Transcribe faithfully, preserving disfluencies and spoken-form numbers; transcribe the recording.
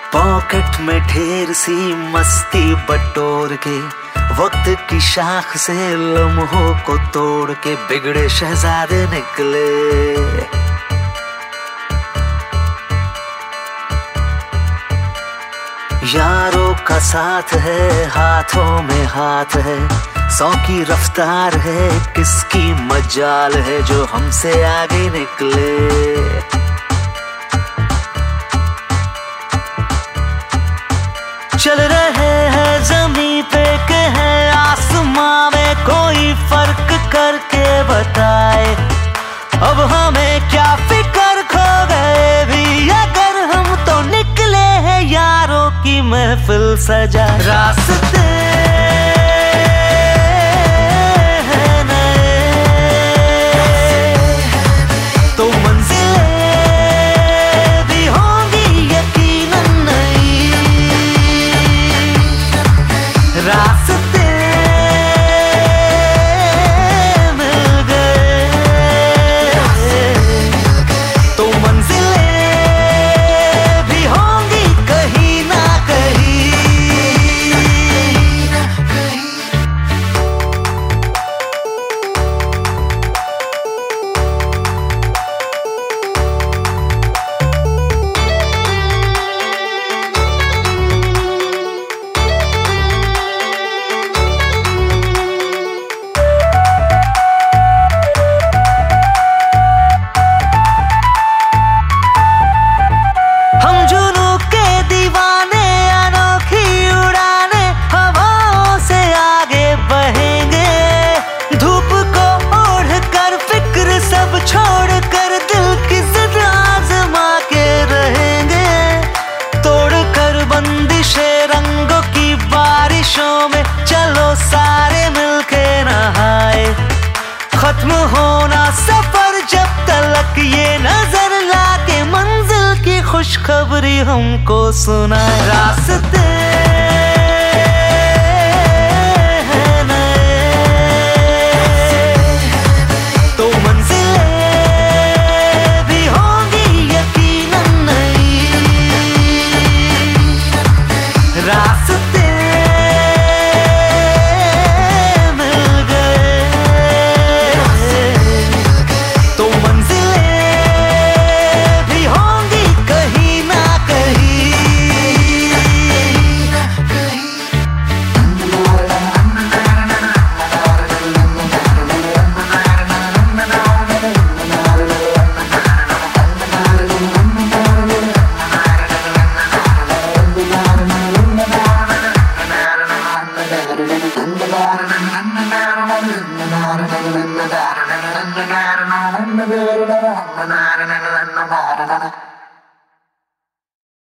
Pocket में ढेर सी मस्ती बटोर के, वक्त की शाख से लम्हों को तोड़ के बिगड़े शहजादे निकले। यारों का साथ है, हाथों में हाथ है, सौ की रफ्तार है, किसकी मजाल है जो हमसे आगे निकले। चल रहे हैं जमीन पे के हैं आसमां में, कोई फर्क करके बताए अब हमें क्या फिक्र, खो गए भी अगर हम तो निकले हैं यारों की महफिल सजा। रास्ते खत्म होना सफर जब तलक ये नजर लाके मंजिल की खुशखबरी हमको सुनाए। रास्ते Na na na na na na na na na na na na na na na na na na